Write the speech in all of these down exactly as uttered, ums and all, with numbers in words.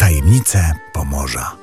Tajemnice Pomorza.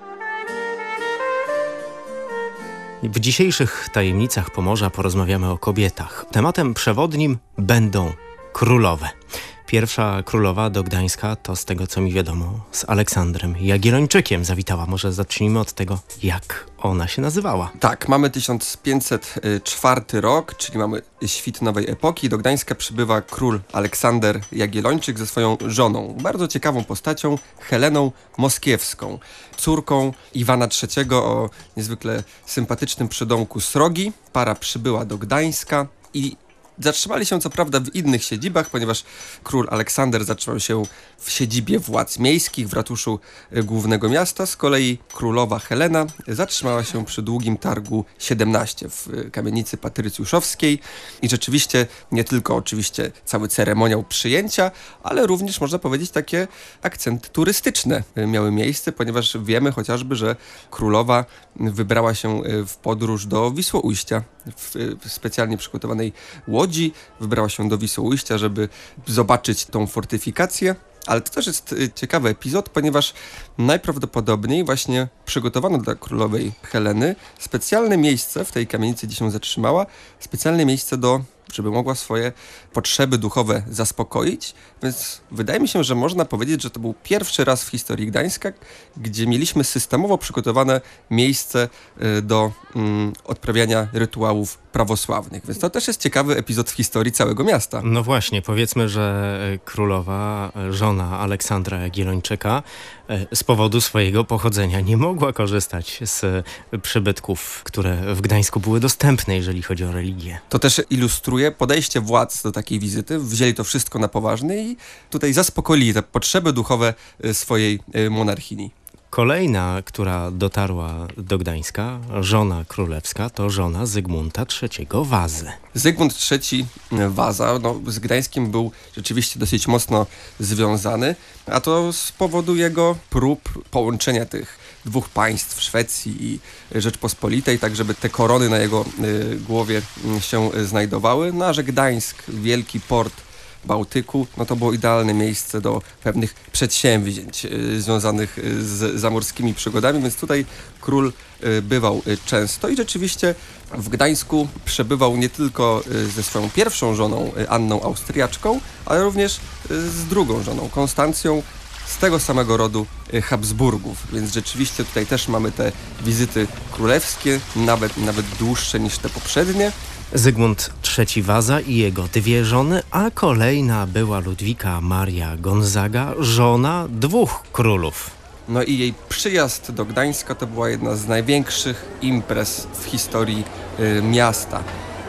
W dzisiejszych Tajemnicach Pomorza porozmawiamy o kobietach. Tematem przewodnim będą królowe. Pierwsza królowa do Gdańska to, z tego co mi wiadomo, z Aleksandrem Jagiellończykiem zawitała. Może zacznijmy od tego, jak ona się nazywała. Tak, mamy tysiąc pięćset czwarty rok, czyli mamy świt nowej epoki. Do Gdańska przybywa król Aleksander Jagiellończyk ze swoją żoną, bardzo ciekawą postacią, Heleną Moskiewską, córką Iwana trzeciego o niezwykle sympatycznym przydomku Srogi. Para przybyła do Gdańska i zatrzymali się co prawda w innych siedzibach, ponieważ król Aleksander zatrzymał się w siedzibie władz miejskich w ratuszu głównego miasta. Z kolei królowa Helena zatrzymała się przy Długim Targu siedemnaście w kamienicy patrycjuszowskiej i rzeczywiście nie tylko oczywiście cały ceremoniał przyjęcia, ale również można powiedzieć takie akcenty turystyczne miały miejsce, ponieważ wiemy chociażby, że królowa wybrała się w podróż do Wisłoujścia w specjalnie przygotowanej łodzi. Wybrała się do Wisłoujścia, żeby zobaczyć tą fortyfikację. Ale to też jest ciekawy epizod, ponieważ najprawdopodobniej właśnie przygotowano dla królowej Heleny specjalne miejsce w tej kamienicy, gdzie się zatrzymała, specjalne miejsce do, żeby mogła swoje potrzeby duchowe zaspokoić. Więc wydaje mi się, że można powiedzieć, że to był pierwszy raz w historii Gdańska, gdzie mieliśmy systemowo przygotowane miejsce do mm, odprawiania rytuałów prawosławnych. Więc to też jest ciekawy epizod w historii całego miasta. No właśnie, powiedzmy, że królowa, żona Aleksandra Jagiellończyka z powodu swojego pochodzenia nie mogła korzystać z przybytków, które w Gdańsku były dostępne, jeżeli chodzi o religię. To też ilustruje podejście władz do takiej wizyty. Wzięli to wszystko na poważnie i tutaj zaspokoili te potrzeby duchowe swojej monarchini. Kolejna, która dotarła do Gdańska, żona królewska, to żona Zygmunta trzeciego Wazy. Zygmunt trzeci Waza no, z Gdańskiem był rzeczywiście dosyć mocno związany, a to z powodu jego prób połączenia tych dwóch państw, Szwecji i Rzeczpospolitej, tak żeby te korony na jego y, głowie y, się znajdowały. No a że Gdańsk, wielki port Bałtyku, no to było idealne miejsce do pewnych przedsięwzięć y, związanych z zamorskimi przygodami, więc tutaj król y, bywał y, często i rzeczywiście w Gdańsku przebywał nie tylko y, ze swoją pierwszą żoną y, Anną Austriaczką, ale również y, z drugą żoną Konstancją, z tego samego rodu y, Habsburgów, więc rzeczywiście tutaj też mamy te wizyty królewskie, nawet, nawet dłuższe niż te poprzednie. Zygmunt trzeci Waza i jego dwie żony, a kolejna była Ludwika Maria Gonzaga, żona dwóch królów. No i jej przyjazd do Gdańska to była jedna z największych imprez w historii y, miasta.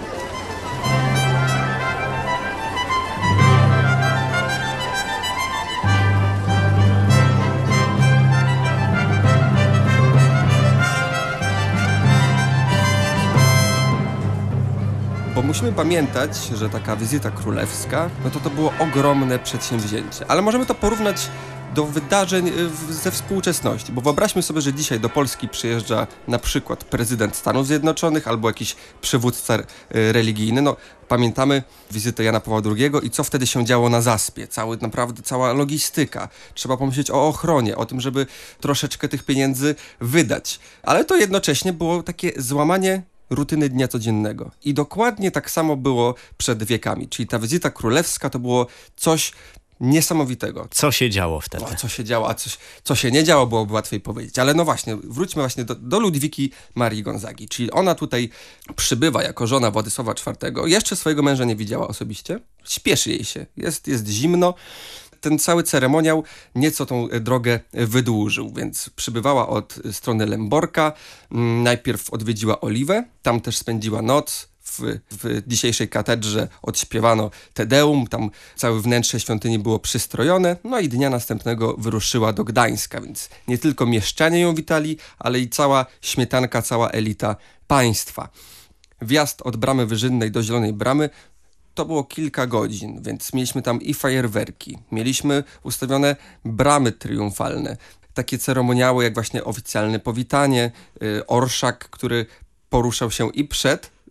Bo musimy pamiętać, że taka wizyta królewska, no to to było ogromne przedsięwzięcie. Ale możemy to porównać do wydarzeń ze współczesności, bo wyobraźmy sobie, że dzisiaj do Polski przyjeżdża na przykład prezydent Stanów Zjednoczonych albo jakiś przywódca religijny. No, pamiętamy wizytę Jana Pawła drugiego i co wtedy się działo na Zaspie. Cały, naprawdę cała logistyka. Trzeba pomyśleć o ochronie, o tym, żeby troszeczkę tych pieniędzy wydać. Ale to jednocześnie było takie złamanie rutyny dnia codziennego. I dokładnie tak samo było przed wiekami. Czyli ta wizyta królewska to było coś niesamowitego. Co się działo wtedy? No, co się działo, a coś, co się nie działo, byłoby łatwiej powiedzieć. Ale no właśnie, wróćmy właśnie do, do Ludwiki Marii Gonzagi. Czyli ona tutaj przybywa jako żona Władysława czwartego. Jeszcze swojego męża nie widziała osobiście. Śpieszy jej się. Jest, jest zimno. Ten cały ceremoniał nieco tą drogę wydłużył, więc przybywała od strony Lęborka. Najpierw odwiedziła Oliwę, tam też spędziła noc. W, w dzisiejszej katedrze odśpiewano Te Deum, tam całe wnętrze świątyni było przystrojone, no i dnia następnego wyruszyła do Gdańska, więc nie tylko mieszczanie ją witali, ale i cała śmietanka, cała elita państwa. Wjazd od Bramy Wyżynnej do Zielonej Bramy to było kilka godzin, więc mieliśmy tam i fajerwerki, mieliśmy ustawione bramy triumfalne, takie ceremoniały jak właśnie oficjalne powitanie, yy, orszak, który poruszał się i przed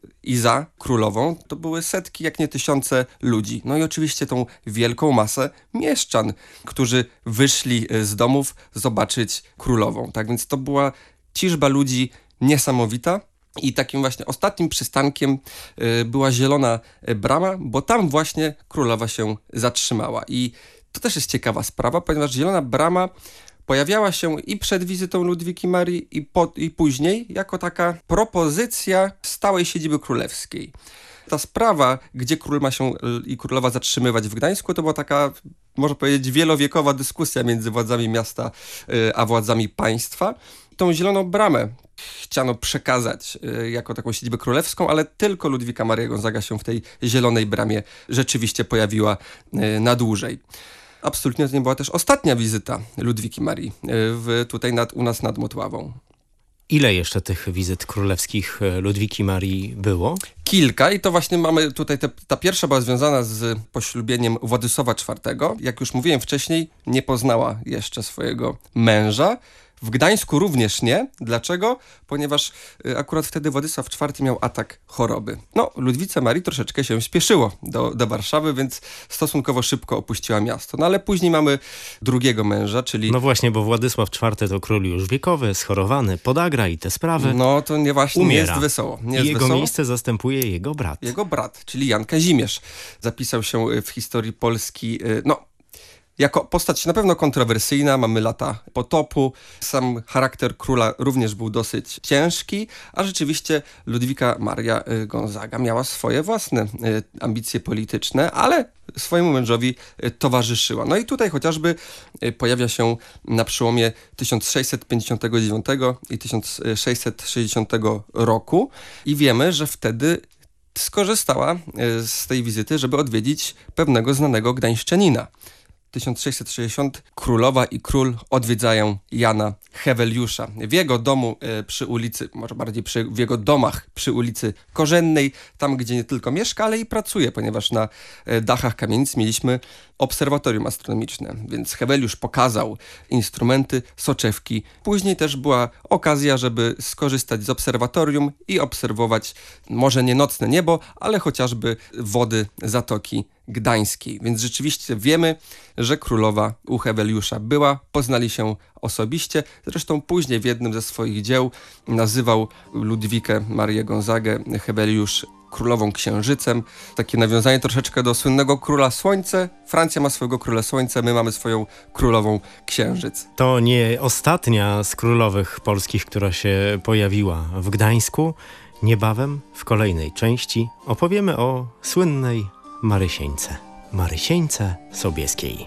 i za królową to były setki, jak nie tysiące ludzi. No i oczywiście tą wielką masę mieszczan, którzy wyszli z domów zobaczyć królową. Tak więc to była ciżba ludzi niesamowita. I takim właśnie ostatnim przystankiem y, była Zielona Brama, bo tam właśnie królowa się zatrzymała. I to też jest ciekawa sprawa, ponieważ Zielona Brama pojawiała się i przed wizytą Ludwiki Marii i, po, i później jako taka propozycja stałej siedziby królewskiej. Ta sprawa, gdzie król ma się i królowa zatrzymywać w Gdańsku, to była taka, można powiedzieć, wielowiekowa dyskusja między władzami miasta y, a władzami państwa. Tą Zieloną Bramę chciano przekazać y, jako taką siedzibę królewską, ale tylko Ludwika Maria Gonzaga się w tej Zielonej Bramie rzeczywiście pojawiła y, na dłużej. Absolutnie to nie była też ostatnia wizyta Ludwiki Marii y, w, tutaj nad, u nas nad Motławą. Ile jeszcze tych wizyt królewskich Ludwiki Marii było? Kilka i to właśnie mamy tutaj, te, ta pierwsza była związana z poślubieniem Władysława czwartego. Jak już mówiłem wcześniej, nie poznała jeszcze swojego męża. W Gdańsku również nie. Dlaczego? Ponieważ y, akurat wtedy Władysław czwarty miał atak choroby. No, Ludwice Marii troszeczkę się spieszyło do, do Warszawy, więc stosunkowo szybko opuściła miasto. No ale później mamy drugiego męża, czyli... No właśnie, bo Władysław czwarty to król już wiekowy, schorowany, podagra i te sprawy. No to nie właśnie umiera. nie jest wesoło. Nie I jest jego wesoło. miejsce zastępuje jego brat. Jego brat, czyli Jan Kazimierz. Zapisał się w historii Polski, y, no... jako postać na pewno kontrowersyjna, mamy lata potopu, sam charakter króla również był dosyć ciężki, a rzeczywiście Ludwika Maria Gonzaga miała swoje własne ambicje polityczne, ale swojemu mężowi towarzyszyła. No i tutaj chociażby pojawia się na przełomie tysiąc sześćset pięćdziesiątego dziewiątego i tysiąc sześćset sześćdziesiątego roku i wiemy, że wtedy skorzystała z tej wizyty, żeby odwiedzić pewnego znanego gdańszczanina. tysiąc sześćset sześćdziesiąty królowa i król odwiedzają Jana Heweliusza. W jego domu e, przy ulicy, może bardziej przy, w jego domach przy ulicy Korzennej, tam gdzie nie tylko mieszka, ale i pracuje, ponieważ na e, dachach kamienic mieliśmy obserwatorium astronomiczne, więc Heweliusz pokazał instrumenty, soczewki. Później też była okazja, żeby skorzystać z obserwatorium i obserwować może nie nocne niebo, ale chociażby wody Zatoki Gdańskiej. Więc rzeczywiście wiemy, że królowa u Heweliusza była, poznali się osobiście. Zresztą później w jednym ze swoich dzieł nazywał Ludwikę Marię Gonzagę Heweliusz królową księżycem. Takie nawiązanie troszeczkę do słynnego króla słońce. Francja ma swojego króla słońce, my mamy swoją królową księżyc. To nie ostatnia z królowych polskich, która się pojawiła w Gdańsku. Niebawem w kolejnej części opowiemy o słynnej Marysieńce. Marysieńce Sobieskiej.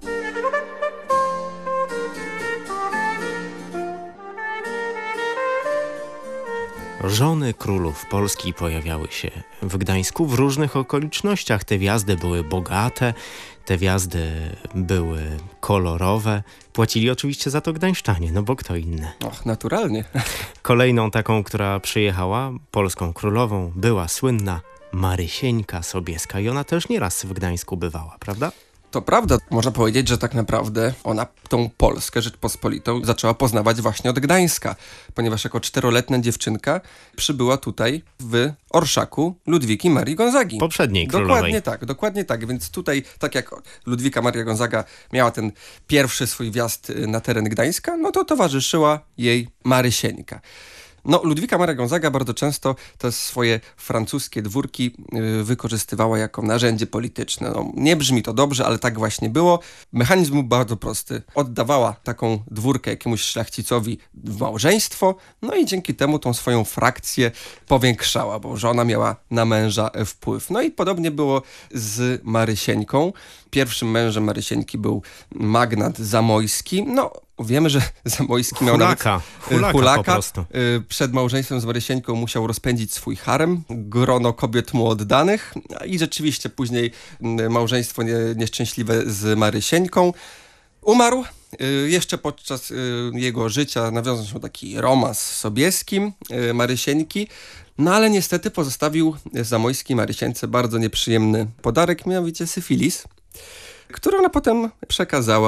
Żony królów Polski pojawiały się w Gdańsku w różnych okolicznościach. Te wjazdy były bogate, te wjazdy były kolorowe. Płacili oczywiście za to gdańszczanie, no bo kto inny. Och, naturalnie. Kolejną taką, która przyjechała, polską królową, była słynna Marysieńka Sobieska i ona też nieraz w Gdańsku bywała, prawda? To prawda, można powiedzieć, że tak naprawdę ona tą Polskę Rzeczpospolitą zaczęła poznawać właśnie od Gdańska, ponieważ jako czteroletnia dziewczynka przybyła tutaj w orszaku Ludwiki Marii Gonzagi. Poprzedniej królowej. Dokładnie tak, dokładnie tak, więc tutaj tak jak Ludwika Maria Gonzaga miała ten pierwszy swój wjazd na teren Gdańska, no to towarzyszyła jej Marysieńka. No, Ludwika Maria Gonzaga bardzo często te swoje francuskie dwórki yy, wykorzystywała jako narzędzie polityczne. No, nie brzmi to dobrze, ale tak właśnie było. Mechanizm był bardzo prosty. Oddawała taką dwórkę jakiemuś szlachcicowi w małżeństwo, no i dzięki temu tą swoją frakcję powiększała, bo żona miała na męża wpływ. No i podobnie było z Marysieńką. Pierwszym mężem Marysieńki był magnat zamojski. No, wiemy, że Zamojski miał hulaka, nawet hulaka, hulaka. po prostu. Przed małżeństwem z Marysieńką musiał rozpędzić swój harem, grono kobiet mu oddanych i rzeczywiście później małżeństwo nie, nieszczęśliwe z Marysieńką. Umarł. Jeszcze podczas jego życia nawiązał się taki romans z Sobieskim Marysieńki, no ale niestety pozostawił Zamojski Marysience bardzo nieprzyjemny podarek, mianowicie syfilis, który ona potem przekazała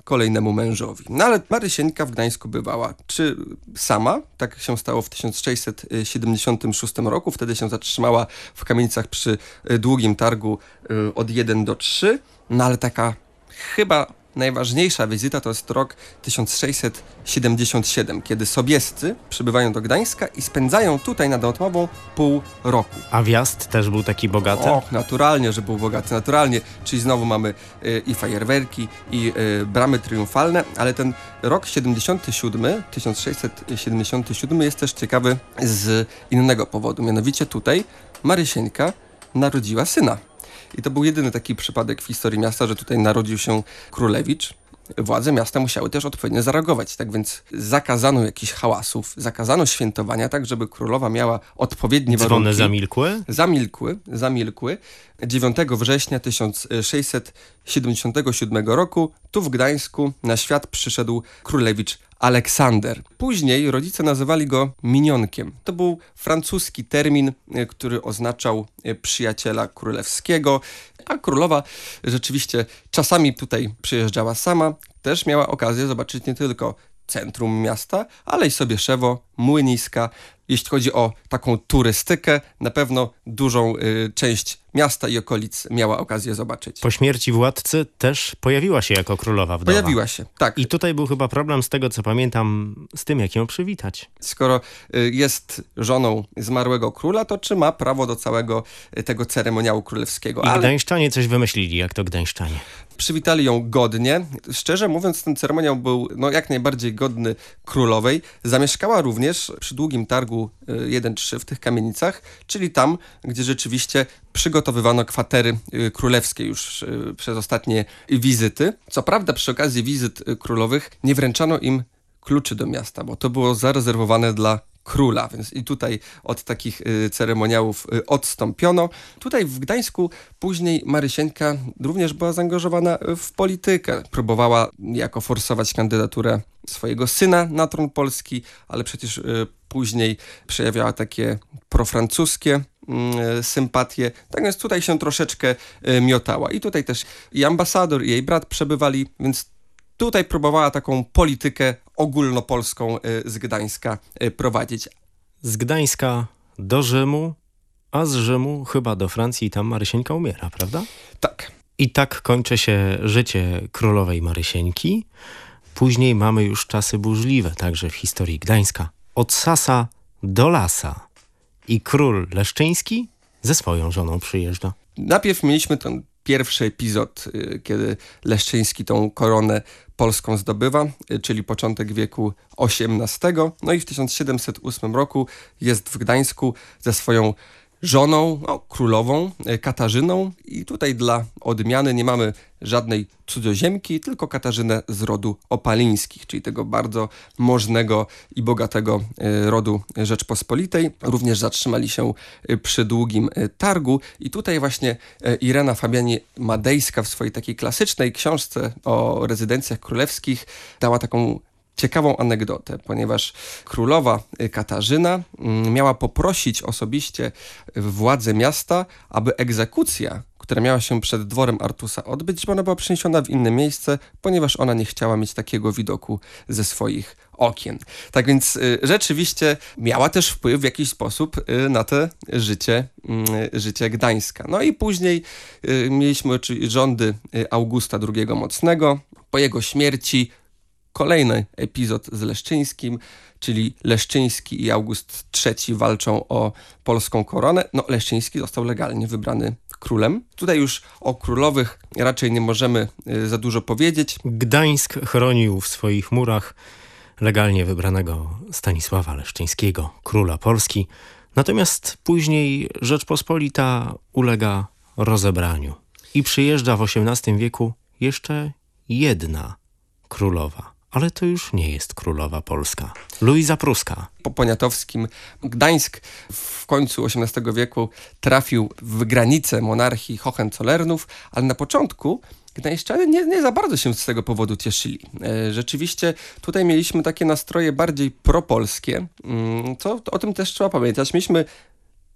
kolejnemu mężowi. No ale Marysieńka w Gdańsku bywała. Czy sama? Tak się stało w tysiąc sześćset siedemdziesiątym szóstym roku. Wtedy się zatrzymała w kamienicach przy Długim Targu od jeden do trzy. No ale taka chyba najważniejsza wizyta to jest rok tysiąc sześćset siedemdziesiąty siódmy, kiedy Sobiescy przybywają do Gdańska i spędzają tutaj nad Otmową pół roku. A wjazd też był taki bogaty? Och, naturalnie, że był bogaty, naturalnie. Czyli znowu mamy y, i fajerwerki, i y, bramy triumfalne, ale ten rok siedemdziesiąty siódmy, tysiąc sześćset siedemdziesiąty siódmy jest też ciekawy z innego powodu. Mianowicie tutaj Marysieńka narodziła syna. I to był jedyny taki przypadek w historii miasta, że tutaj narodził się królewicz. Władze miasta musiały też odpowiednio zareagować. Tak więc zakazano jakichś hałasów, zakazano świętowania, tak żeby królowa miała odpowiednie warunki. Dzwony zamilkły? Zamilkły, zamilkły. dziewiątego września tysiąc sześćset siedemdziesiątego siódmego roku tu w Gdańsku na świat przyszedł królewicz Aleksander. Później rodzice nazywali go minionkiem. To był francuski termin, który oznaczał przyjaciela królewskiego, a królowa rzeczywiście czasami tutaj przyjeżdżała sama. Też miała okazję zobaczyć nie tylko centrum miasta, ale i Sobieszewo, Młyniska. Jeśli chodzi o taką turystykę, na pewno dużą y, część miasta i okolic miała okazję zobaczyć. Po śmierci władcy też pojawiła się jako królowa wdowa. Pojawiła się, tak. I tutaj był chyba problem z tego, co pamiętam, z tym, jak ją przywitać. Skoro y, jest żoną zmarłego króla, to czy ma prawo do całego y, tego ceremoniału królewskiego? I Ale Gdańszczanie coś wymyślili, jak to Gdańszczanie. przywitali ją godnie. Szczerze mówiąc, ten ceremoniał był no, jak najbardziej godny królowej. Zamieszkała również przy Długim Targu jeden trzy w tych kamienicach, czyli tam, gdzie rzeczywiście przygotowywano kwatery królewskie już przez ostatnie wizyty. Co prawda przy okazji wizyt królowych nie wręczano im kluczy do miasta, bo to było zarezerwowane dla króla, więc i tutaj od takich y, ceremoniałów y, odstąpiono. Tutaj w Gdańsku później Marysieńka również była zaangażowana w politykę. Próbowała niejako forsować kandydaturę swojego syna na tron Polski, ale przecież y, później przejawiała takie profrancuskie y, sympatie. Tak więc tutaj się troszeczkę y, miotała. I tutaj też i ambasador, i jej brat przebywali, więc tutaj próbowała taką politykę ogólnopolską z Gdańska prowadzić. Z Gdańska do Rzymu, a z Rzymu chyba do Francji i tam Marysieńka umiera, prawda? Tak. I tak kończy się życie królowej Marysieńki. Później mamy już czasy burzliwe, także w historii Gdańska. Od Sasa do Lasa. I król Leszczyński ze swoją żoną przyjeżdża. Najpierw mieliśmy ten pierwszy epizod, kiedy Leszczyński tą koronę polską zdobywa, czyli początek wieku osiemnastego. No i w tysiąc siedemset ósmym roku jest w Gdańsku ze swoją żoną, no, królową Katarzyną. I tutaj dla odmiany nie mamy żadnej cudzoziemki, tylko Katarzynę z rodu Opalińskich, czyli tego bardzo możnego i bogatego rodu Rzeczpospolitej. Również zatrzymali się przy Długim Targu i tutaj właśnie Irena Fabiani-Madejska w swojej takiej klasycznej książce o rezydencjach królewskich dała taką ciekawą anegdotę, ponieważ królowa Katarzyna miała poprosić osobiście władze miasta, aby egzekucja, która miała się przed dworem Artusa odbyć, żeby ona była przeniesiona w inne miejsce, ponieważ ona nie chciała mieć takiego widoku ze swoich okien. Tak więc y, rzeczywiście miała też wpływ w jakiś sposób y, na to życie, y, życie Gdańska. No i później y, mieliśmy y, rządy y, Augusta drugiego Mocnego. Po jego śmierci kolejny epizod z Leszczyńskim, czyli Leszczyński i August trzeci walczą o polską koronę. No, Leszczyński został legalnie wybrany królem. Tutaj już o królowych raczej nie możemy y, za dużo powiedzieć. Gdańsk chronił w swoich murach legalnie wybranego Stanisława Leszczyńskiego, króla Polski. Natomiast później Rzeczpospolita ulega rozebraniu. I przyjeżdża w osiemnastym wieku jeszcze jedna królowa. Ale to już nie jest królowa polska. Luiza Pruska. Po Poniatowskim Gdańsk w końcu osiemnastego wieku trafił w granice monarchii Hohenzollernów, ale na początku Gdańszczanie nie, nie za bardzo się z tego powodu cieszyli. E, rzeczywiście tutaj mieliśmy takie nastroje bardziej propolskie, co o tym też trzeba pamiętać. Mieliśmy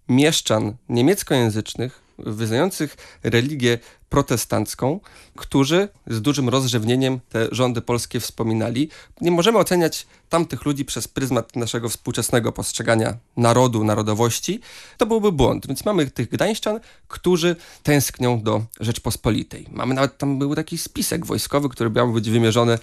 mieszczan niemieckojęzycznych, wyznających religię protestancką, którzy z dużym rozrzewnieniem te rządy polskie wspominali. Nie możemy oceniać tamtych ludzi przez pryzmat naszego współczesnego postrzegania narodu, narodowości. To byłby błąd. Więc mamy tych gdańszczan, którzy tęsknią do Rzeczpospolitej. Mamy nawet, tam był taki spisek wojskowy, który miał być wymierzony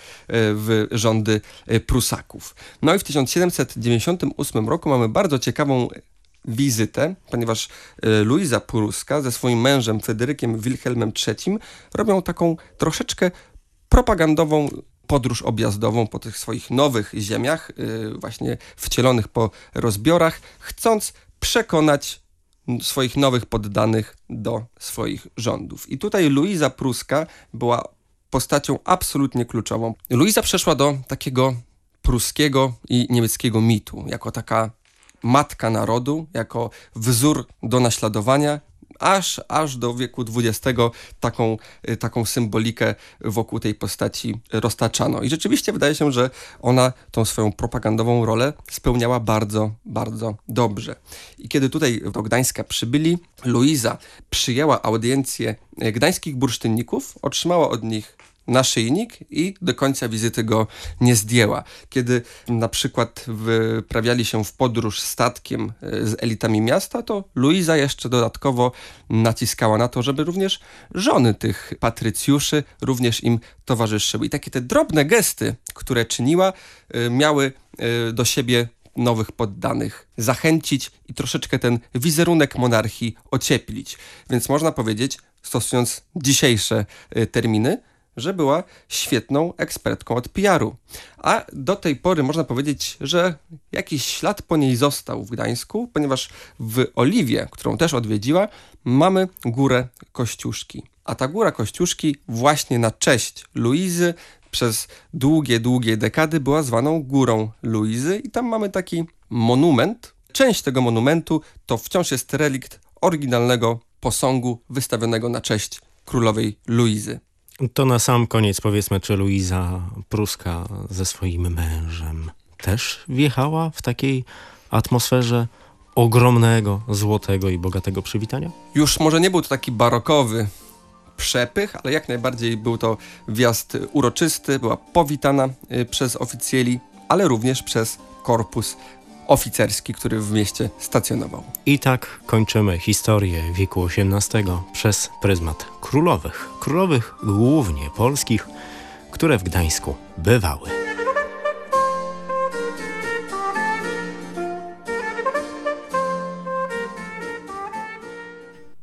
w rządy Prusaków. No i w tysiąc siedemset dziewięćdziesiątym ósmym roku mamy bardzo ciekawą wizytę, ponieważ Luiza Pruska ze swoim mężem Fryderykiem Wilhelmem trzecim robią taką troszeczkę propagandową podróż objazdową po tych swoich nowych ziemiach, właśnie wcielonych po rozbiorach, chcąc przekonać swoich nowych poddanych do swoich rządów. I tutaj Luiza Pruska była postacią absolutnie kluczową. Luiza przeszła do takiego pruskiego i niemieckiego mitu, jako taka matka narodu, jako wzór do naśladowania, aż, aż do wieku dwudziestego taką, taką symbolikę wokół tej postaci roztaczano. I rzeczywiście wydaje się, że ona tą swoją propagandową rolę spełniała bardzo, bardzo dobrze. I kiedy tutaj do Gdańska przybyli, Luiza przyjęła audiencję gdańskich bursztynników, otrzymała od nich naszyjnik i do końca wizyty go nie zdjęła. Kiedy na przykład wyprawiali się w podróż statkiem z elitami miasta, to Luiza jeszcze dodatkowo naciskała na to, żeby również żony tych patrycjuszy również im towarzyszyły. I takie te drobne gesty, które czyniła, miały do siebie nowych poddanych zachęcić i troszeczkę ten wizerunek monarchii ocieplić. Więc można powiedzieć, stosując dzisiejsze terminy, że była świetną ekspertką od P R u. A do tej pory można powiedzieć, że jakiś ślad po niej został w Gdańsku, ponieważ w Oliwie, którą też odwiedziła, mamy górę Kościuszki. A ta góra Kościuszki właśnie na cześć Luizy przez długie, długie dekady była zwaną Górą Luizy i tam mamy taki monument. Część tego monumentu to wciąż jest relikt oryginalnego posągu wystawionego na cześć królowej Luizy. To na sam koniec powiedzmy, czy Luiza Pruska ze swoim mężem też wjechała w takiej atmosferze ogromnego, złotego i bogatego przywitania? Już może nie był to taki barokowy przepych, ale jak najbardziej był to wjazd uroczysty, była powitana przez oficjeli, ale również przez korpus oficerski, który w mieście stacjonował. I tak kończymy historię wieku osiemnastego przez pryzmat królowych. Królowych głównie polskich, które w Gdańsku bywały.